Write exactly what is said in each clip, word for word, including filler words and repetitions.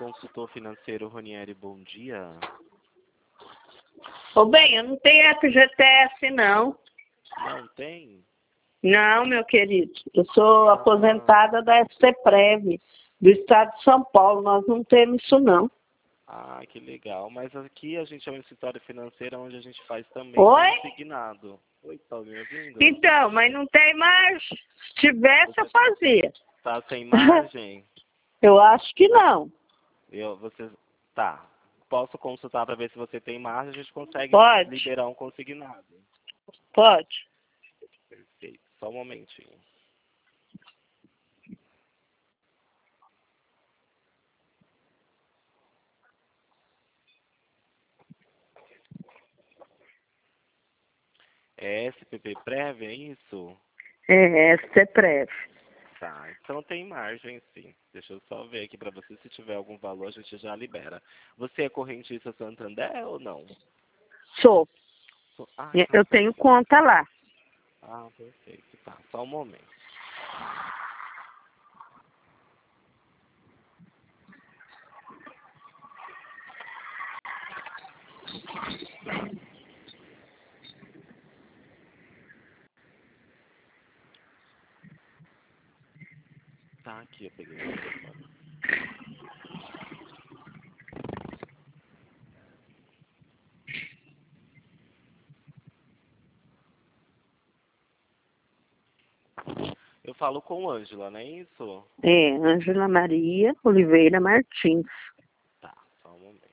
consultor financeiro Ronieri, bom dia. Ô, bem, eu não tenho F G T S, não. Não tem? Não, meu querido. Eu sou Ah. aposentada da S C Prev, do estado de São Paulo. Nós não temos isso, não. Ah, que legal. Mas aqui a gente é um escritório financeiro onde a gente faz também Oi? consignado. Oi, tá me ouvindo? Então, mas não tem mais. Se tivesse, eu fazia. Tá sem margem? Eu acho que não. Eu, você, tá. Posso consultar para ver se você tem margem, a gente consegue Pode. liberar um consignado. Pode. Perfeito. Só um momentinho. É S P P Prev, é isso? É, S C Prev. Tá, então tem margem sim. Deixa eu só ver aqui para você, se tiver algum valor a gente já libera. Você é correntista Santander ou não? Sou. Ah, Eu então tenho perfeito. conta lá. Ah, perfeito. Tá, só um momento. Tá aqui, eu peguei o telefone. Eu falo com Ângela, não é isso? É, Ângela Maria Oliveira Martins. Tá, só um momento.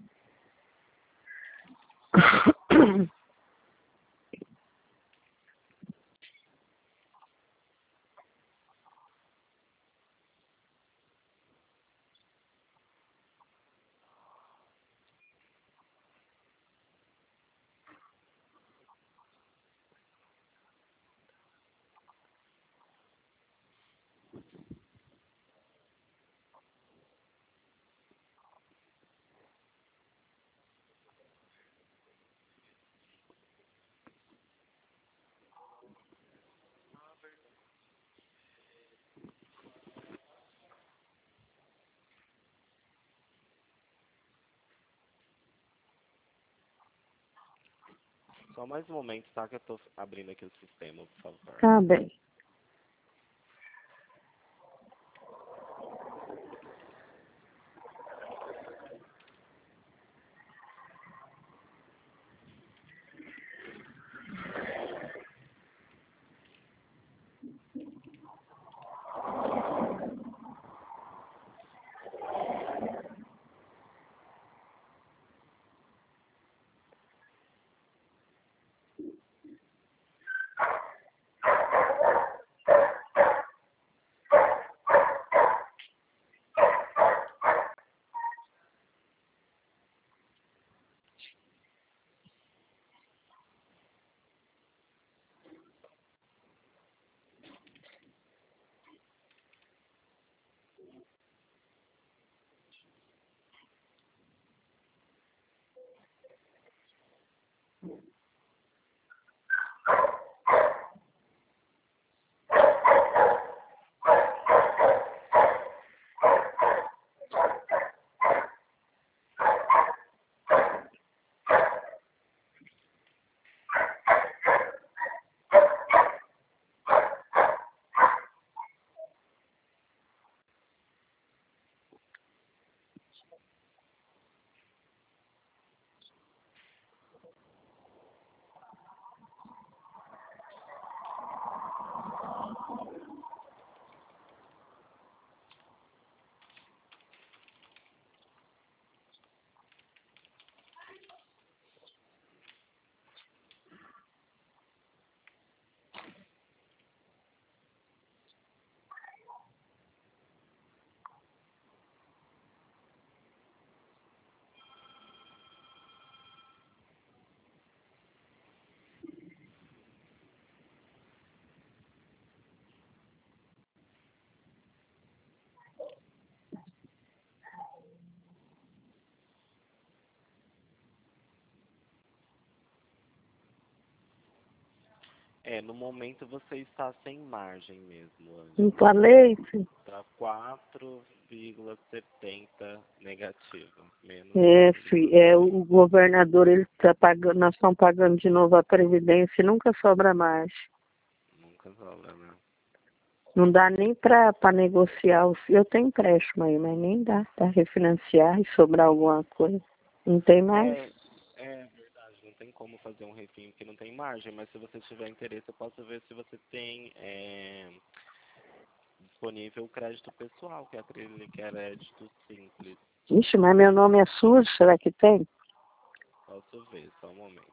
Só mais um momento, tá? Que eu tô abrindo aqui o sistema, por favor. Tá bem. É, no momento você está sem margem mesmo, Não Ângela. falei? Sim. Para quatro, vírgula setenta negativo. Menos É, um vírgula fi, é, o governador, ele tá pagando, nós estamos pagando de novo a Previdência e nunca sobra mais. Nunca sobra, né? Não dá nem para negociar. os- Eu tenho empréstimo aí, mas nem dá para refinanciar e sobrar alguma coisa. Não tem mais? É, é verdade, não tem como fazer um refim porque não tem margem, mas se você tiver interesse, eu posso ver se você tem é, disponível o crédito pessoal, que é aquele crédito simples. Ixi, mas meu nome é sujo, será que tem? Posso ver, só um momento.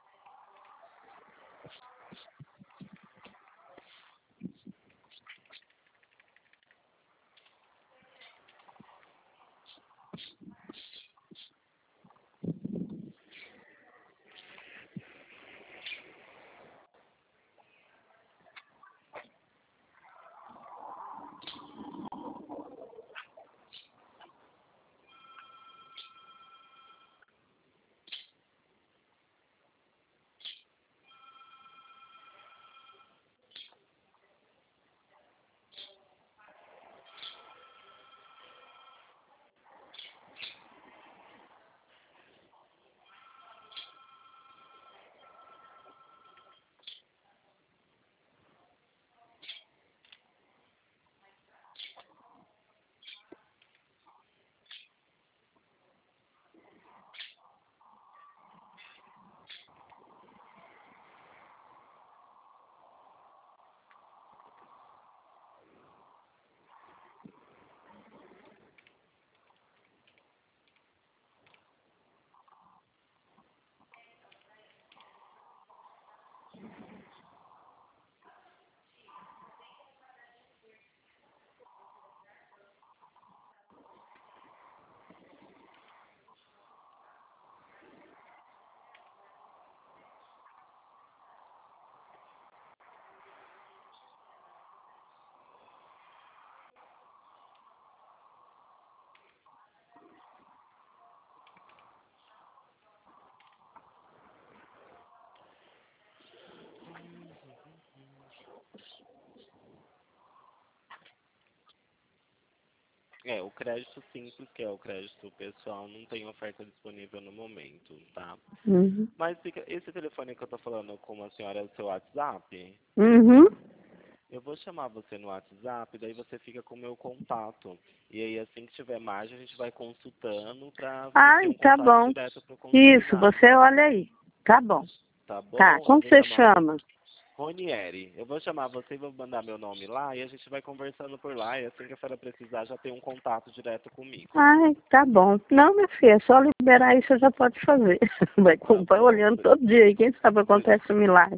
É, o crédito simples, que é o crédito pessoal, não tem oferta disponível no momento, tá? Uhum. Mas fica, esse telefone que eu tô falando com a senhora é o seu WhatsApp? Uhum. Eu vou chamar você no WhatsApp, daí você fica com o meu contato. E aí, assim que tiver margem, a gente vai consultando pra ver ter Ai, um tá contato bom. direto pro Isso, consolidado. você olha aí. Tá bom. Tá Tá, bom? Eu como vou você chamar chama? Ronieri. Eu vou chamar você e vou mandar meu nome lá e a gente vai conversando por lá. E assim que a senhora precisar, já tem um contato direto comigo. Ai, tá bom. Não, minha filha, é só liberar isso, você já pode fazer. Vai, Tá vai bom? olhando todo dia aí, quem sabe acontece um milagre.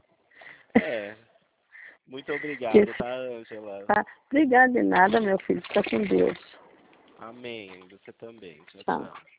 É. Muito Que, obrigado, tá, Ângela? tá. Obrigada de nada, meu filho. Fica com Deus. Amém. Você também. Tchau, Tchau. tchau.